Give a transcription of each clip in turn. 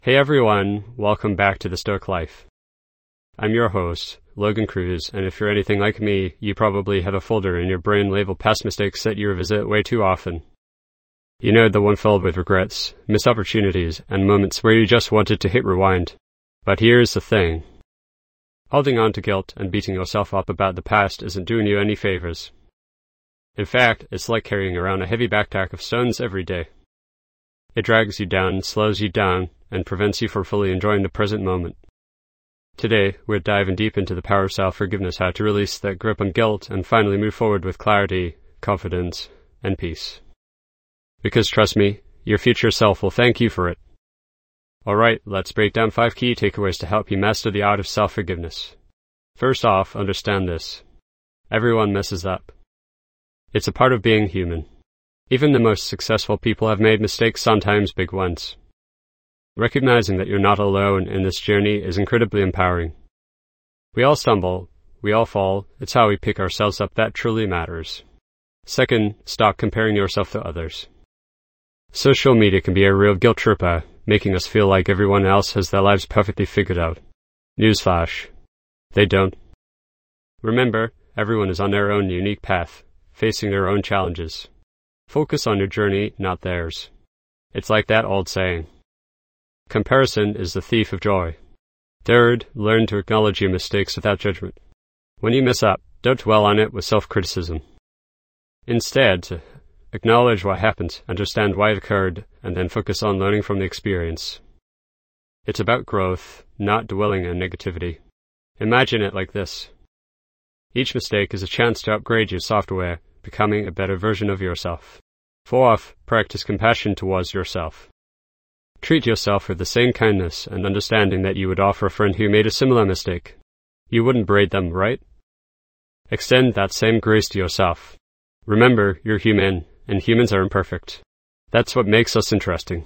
Hey everyone, welcome back to The Stoic Life. I'm your host, Logan Cruz, and if you're anything like me, you probably have a folder in your brain labeled past mistakes that you revisit way too often. You know, the one filled with regrets, missed opportunities, and moments where you just wanted to hit rewind. But here's the thing. Holding on to guilt and beating yourself up about the past isn't doing you any favors. In fact, it's like carrying around a heavy backpack of stones every day. It drags you down, slows you down, and prevents you from fully enjoying the present moment. Today, we're diving deep into the power of self-forgiveness, how to release that grip on guilt and finally move forward with clarity, confidence, and peace. Because trust me, your future self will thank you for it. Alright, let's break down 5 key takeaways to help you master the art of self-forgiveness. First off, understand this. Everyone messes up. It's a part of being human. Even the most successful people have made mistakes, sometimes big ones. Recognizing that you're not alone in this journey is incredibly empowering. We all stumble, we all fall, it's how we pick ourselves up that truly matters. Second, stop comparing yourself to others. Social media can be a real guilt tripper, making us feel like everyone else has their lives perfectly figured out. Newsflash. They don't. Remember, everyone is on their own unique path, facing their own challenges. Focus on your journey, not theirs. It's like that old saying. Comparison is the thief of joy. Third, learn to acknowledge your mistakes without judgment. When you mess up, don't dwell on it with self-criticism. Instead, acknowledge what happened, understand why it occurred, and then focus on learning from the experience. It's about growth, not dwelling on negativity. Imagine it like this. Each mistake is a chance to upgrade your software, becoming a better version of yourself. Fourth, practice compassion towards yourself. Treat yourself with the same kindness and understanding that you would offer a friend who made a similar mistake. You wouldn't berate them, right? Extend that same grace to yourself. Remember, you're human, and humans are imperfect. That's what makes us interesting.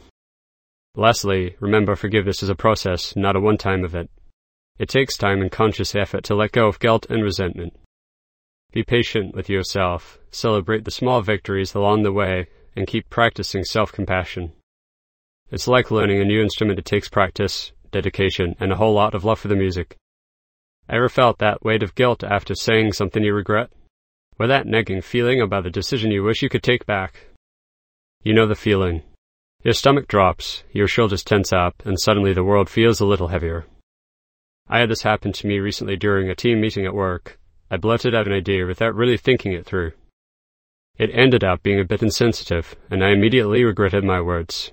Lastly, remember forgiveness is a process, not a one-time event. It takes time and conscious effort to let go of guilt and resentment. Be patient with yourself, celebrate the small victories along the way, and keep practicing self-compassion. It's like learning a new instrument. It takes practice, dedication, and a whole lot of love for the music. Ever felt that weight of guilt after saying something you regret? Or that nagging feeling about the decision you wish you could take back? You know the feeling. Your stomach drops, your shoulders tense up, and suddenly the world feels a little heavier. I had this happen to me recently during a team meeting at work. I blurted out an idea without really thinking it through. It ended up being a bit insensitive, and I immediately regretted my words.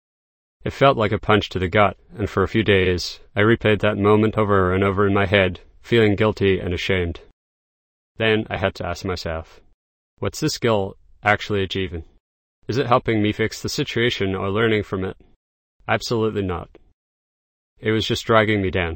It felt like a punch to the gut, and for a few days, I replayed that moment over and over in my head, feeling guilty and ashamed. Then I had to ask myself, what's this skill actually achieving? Is it helping me fix the situation or learning from it? Absolutely not. It was just dragging me down.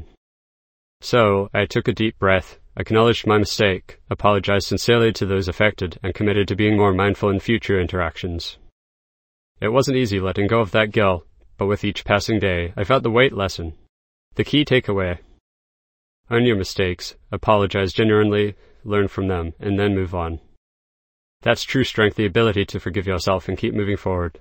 So, I took a deep breath, acknowledged my mistake, apologized sincerely to those affected, and committed to being more mindful in future interactions. It wasn't easy letting go of that guilt, but with each passing day, I felt the weight lessen. The key takeaway: own your mistakes, apologize genuinely, learn from them, and then move on. That's true strength, the ability to forgive yourself and keep moving forward.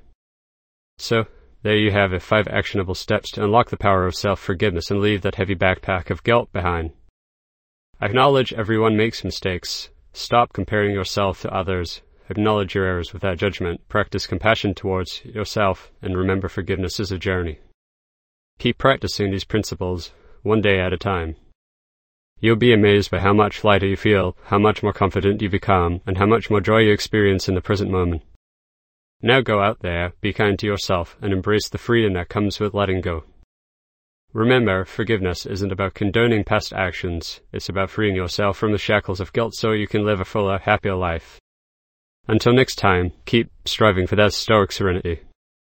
So, there you have it, 5 actionable steps to unlock the power of self-forgiveness and leave that heavy backpack of guilt behind. Acknowledge everyone makes mistakes. Stop comparing yourself to others. Acknowledge your errors without judgment. Practice compassion towards yourself, and remember forgiveness is a journey. Keep practicing these principles, one day at a time. You'll be amazed by how much lighter you feel, how much more confident you become, and how much more joy you experience in the present moment. Now go out there, be kind to yourself, and embrace the freedom that comes with letting go. Remember, forgiveness isn't about condoning past actions. It's about freeing yourself from the shackles of guilt so you can live a fuller, happier life. Until next time, keep striving for that stoic serenity.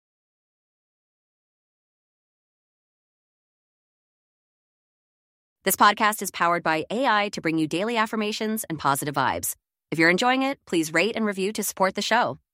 This podcast is powered by AI to bring you daily affirmations and positive vibes. If you're enjoying it, please rate and review to support the show.